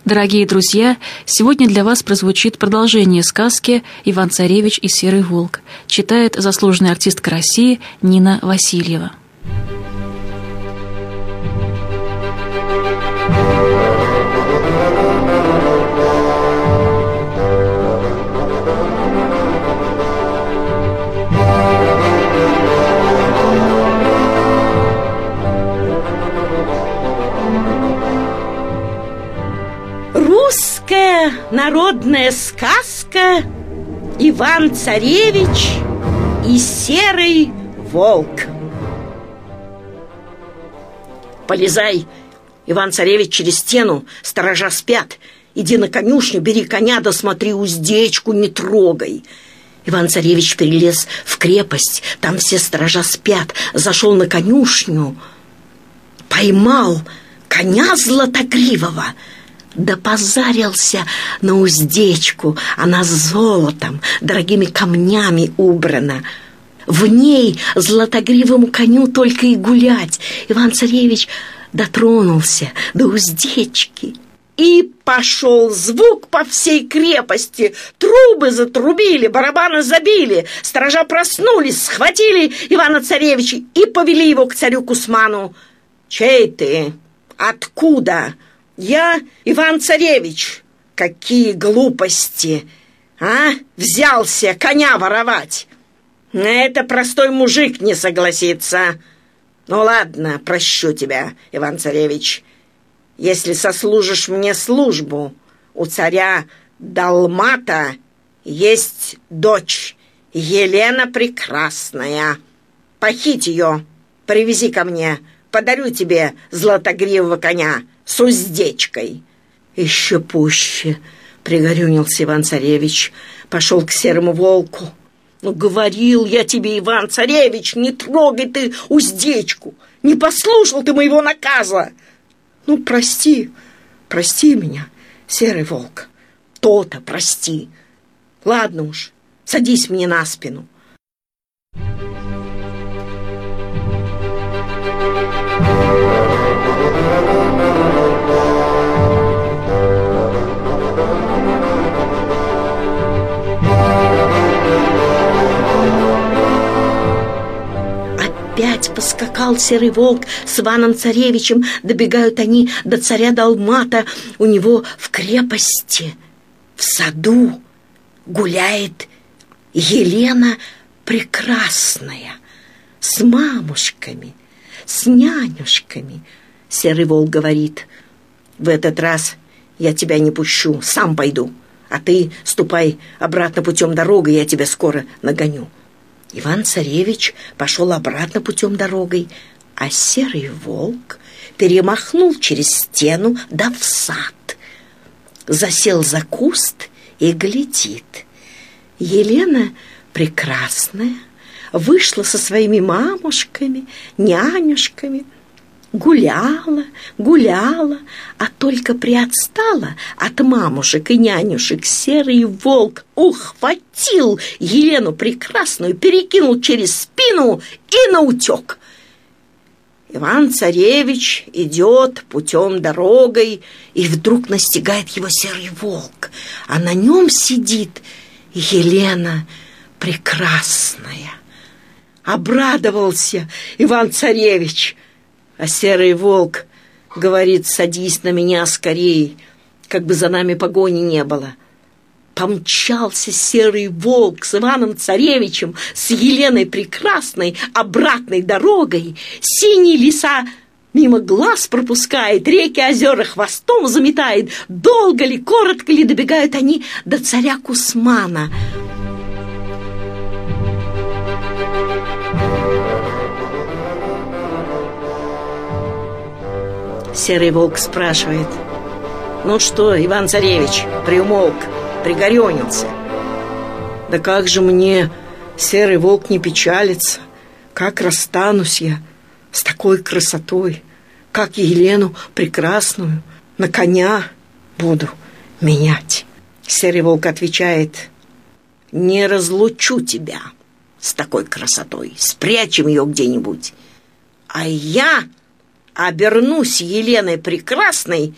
Дорогие друзья, сегодня для вас прозвучит продолжение сказки «Иван-царевич и серый волк». Читает заслуженная артистка России Нина Васильева. Русская народная сказка «Иван-царевич и серый волк». Полезай, Иван-царевич, через стену, сторожа спят. Иди на конюшню, бери коня, да смотри, уздечку не трогай. Иван-царевич перелез в крепость, там все сторожа спят. Зашел на конюшню, поймал коня златогривого, да позарился на уздечку. Она золотом, дорогими камнями убрана. В ней златогривому коню только и гулять. Иван-царевич дотронулся до уздечки, и пошел звук по всей крепости. Трубы затрубили, барабаны забили. Сторожа проснулись, схватили Ивана-царевича и повели его к царю Кусману. «Чей ты? Откуда?» «Я Иван-царевич». «Какие глупости! А? Взялся коня воровать!» «На это простой мужик не согласится». «Ну ладно, прощу тебя, Иван-царевич. Если сослужишь мне службу, у царя Далмата есть дочь Елена Прекрасная. Похить ее, привези ко мне, подарю тебе златогривого коня с уздечкой». Еще пуще пригорюнился Иван-царевич, пошел к серому волку. «Ну, говорил я тебе, Иван-царевич, не трогай ты уздечку, не послушал ты моего наказа. Ну, прости меня, серый волк, то-то прости. Ладно уж, садись мне на спину». Опять поскакал серый волк с Иваном-царевичем. Добегают они до царя Далмата. У него в крепости, в саду, гуляет Елена Прекрасная с мамушками, с нянюшками. Серый волк говорит: «В этот раз я тебя не пущу, сам пойду, а ты ступай обратно путем дорогы, я тебя скоро нагоню». Иван-царевич пошел обратно путем дорогой, а серый волк перемахнул через стену да в сад. Засел за куст и глядит. Елена Прекрасная вышла со своими мамушками, нянюшками, гуляла, а только приотстала от мамушек и нянюшек, серый волк ухватил Елену Прекрасную, перекинул через спину и наутек. Иван-царевич идет путем дорогой, и вдруг настигает его серый волк, а на нем сидит Елена Прекрасная. Обрадовался Иван-царевич, а серый волк говорит: «Садись на меня скорей, как бы за нами погони не было». Помчался серый волк с Иваном-царевичем, с Еленой Прекрасной обратной дорогой. Синие леса мимо глаз пропускает, реки, озера хвостом заметает. Долго ли, коротко ли добегают они до царя Кусмана. Серый волк спрашивает: «Ну что, Иван-царевич, приумолк, пригорюнился?» «Да как же мне, серый волк, не печалится? Как расстанусь я с такой красотой, как Елену Прекрасную на коня буду менять?» Серый волк отвечает: «Не разлучу тебя с такой красотой, спрячем ее где-нибудь, а я обернусь Еленой Прекрасной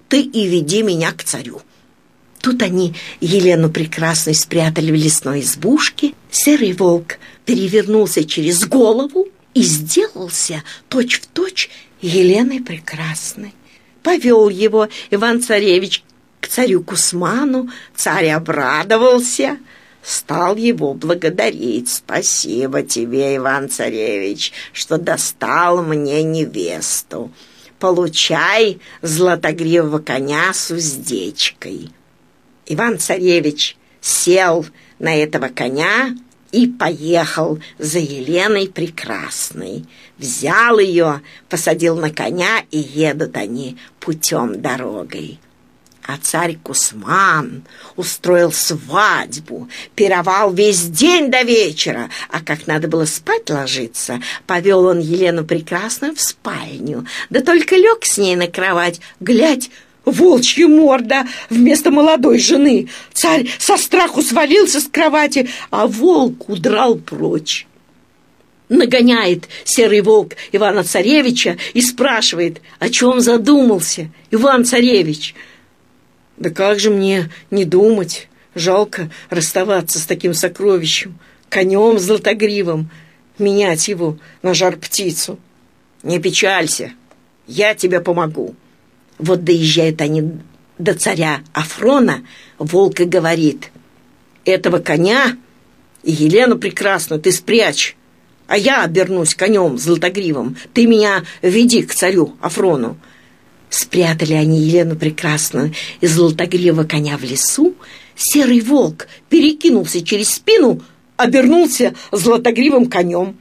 ты и веди меня к царю». Тут они Елену Прекрасную спрятали в лесной избушке. Серый волк перевернулся через голову и сделался точь-в-точь Еленой Прекрасной. Повел его Иван-Царевич к царю Кусману. Царь обрадовался, стал его благодарить. «Спасибо тебе, Иван-Царевич, что достал мне невесту. Получай златогривого коня с уздечкой». Иван-Царевич сел на этого коня и поехал за Еленой Прекрасной. Взял ее, посадил на коня, и едут они путем дорогой. А царь Кусман устроил свадьбу, пировал весь день до вечера, а как надо было спать ложиться, повел он Елену Прекрасную в спальню, да только лег с ней на кровать, глядь, волчья морда вместо молодой жены. Царь со страху свалился с кровати, а волк удрал прочь. Нагоняет серый волк Ивана-Царевича и спрашивает, о чем задумался Иван-Царевич. «Да как же мне не думать? Жалко расставаться с таким сокровищем, конем златогривым, менять его на жар-птицу». «Не печалься, я тебе помогу». Вот доезжают они до царя Афрона, волк и говорит: «Этого коня и Елену Прекрасную ты спрячь, а я обернусь конем златогривым, ты меня веди к царю Афрону». Спрятали они Елену Прекрасную и златогривого коня в лесу. Серый волк перекинулся через спину, обернулся златогривым конем.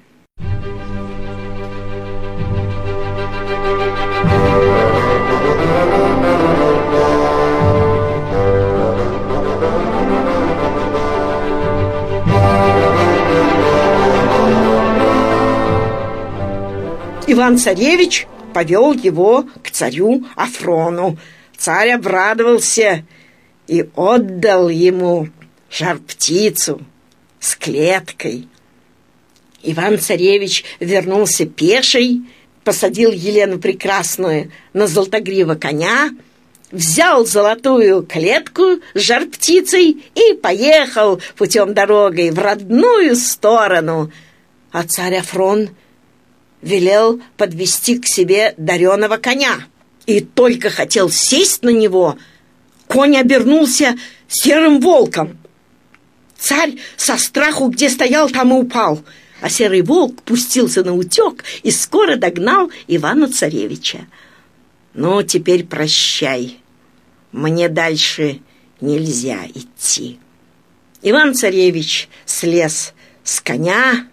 Иван-Царевич повел его к царю Афрону. Царь обрадовался и отдал ему жар-птицу с клеткой. Иван-Царевич вернулся пеший, посадил Елену Прекрасную на золотогривого коня, взял золотую клетку с жар-птицей и поехал путем дорогой в родную сторону. А царь Афрон велел подвести к себе дареного коня. И только хотел сесть на него, конь обернулся серым волком. Царь со страху где стоял, там и упал, а серый волк пустился на утек и скоро догнал Ивана-Царевича. «Ну, теперь прощай, мне дальше нельзя идти». Иван-Царевич слез с коня,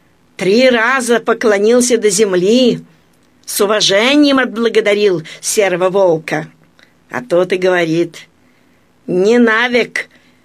3 раза поклонился до земли, с уважением отблагодарил серого волка. А тот и говорит: «Не навек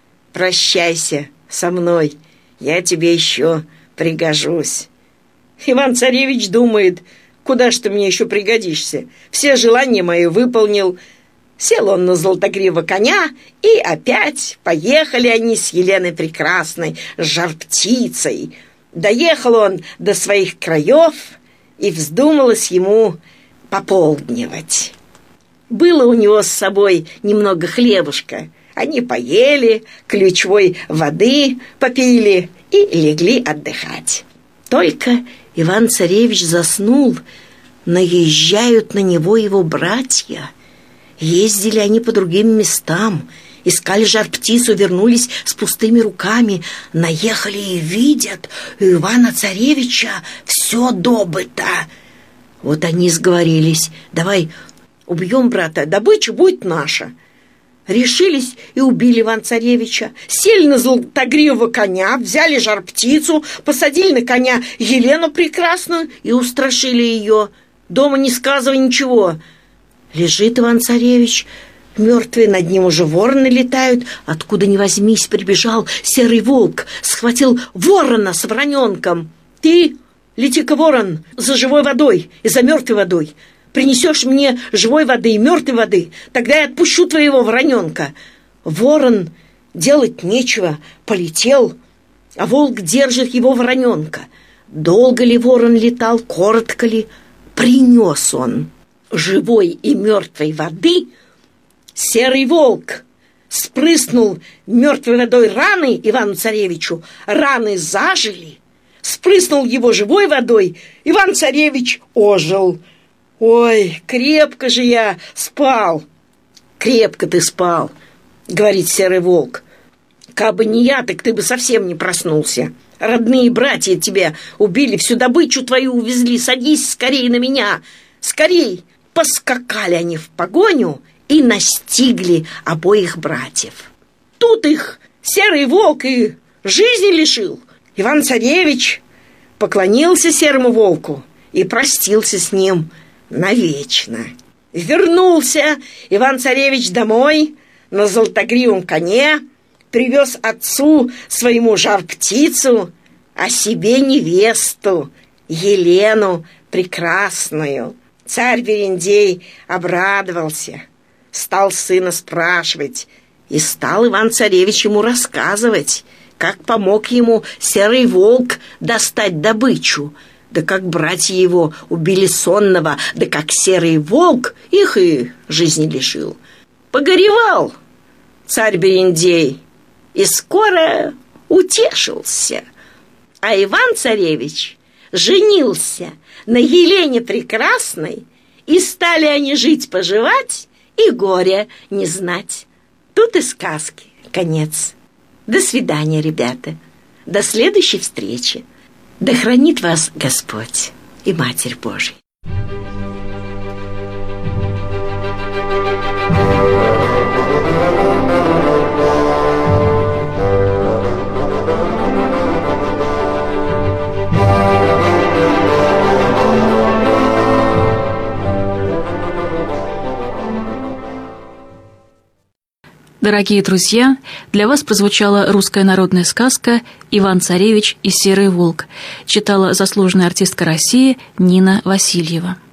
прощайся со мной, я тебе еще пригожусь». Иван-Царевич думает: куда ж ты мне еще пригодишься? Все желания мои выполнил. Сел он на золотогривого коня, и опять поехали они с Еленой Прекрасной, с жар-птицей. Доехал он до своих краев, и вздумалось ему пополдневать. Было у него с собой немного хлебушка. Они поели, ключевой воды попили и легли отдыхать. Только Иван-Царевич заснул, наезжают на него его братья. Ездили они по другим местам, искали жар-птицу, вернулись с пустыми руками, наехали и видят, у Ивана-Царевича все добыто. Вот они сговорились: давай убьем брата, добыча будет наша. Решились и убили Ивана-Царевича, сели на золотогривого коня, взяли жар-птицу, посадили на коня Елену Прекрасную и устрашили ее. Дома не сказывай ничего. Лежит Иван-Царевич мертвый, над ним уже вороны летают. Откуда ни возьмись прибежал серый волк, схватил ворона с вороненком. «Ты, лети-ка, ворон, за живой водой и за мертвой водой. Принесешь мне живой воды и мертвой воды, тогда я отпущу твоего вороненка». Ворон, делать нечего, полетел, а волк держит его вороненка. Долго ли ворон летал, коротко ли, принес он живой и мертвой воды Серый волк спрыснул мертвой водой раны Ивану-царевичу, раны зажили, спрыснул его живой водой, Иван-царевич ожил. «Ой, крепко же я спал!» «Крепко ты спал», — говорит серый волк. «Кабы не я, так ты бы совсем не проснулся. Родные братья тебя убили, всю добычу твою увезли. Садись скорей на меня, скорей!» Поскакали они в погоню и настигли обоих братьев. Тут их серый волк и жизни лишил. Иван-царевич поклонился серому волку и простился с ним навечно. Вернулся Иван-царевич домой на золотогривом коне, привез отцу своему жар-птицу, а себе невесту Елену прекрасную. Царь Берендей обрадовался, стал сына спрашивать, и стал Иван-царевич ему рассказывать, как помог ему серый волк достать добычу, да как братья его убили сонного, да как серый волк их и жизни лишил. Погоревал царь Берендей и скоро утешился. А Иван-царевич женился на Елене прекрасной, и стали они жить-поживать и горя не знать. Тут и сказки конец. До свидания, ребята. До следующей встречи. Да хранит вас Господь и Матерь Божия. Дорогие друзья, для вас прозвучала русская народная сказка «Иван-царевич и серый волк». Читала заслуженная артистка России Нина Васильева.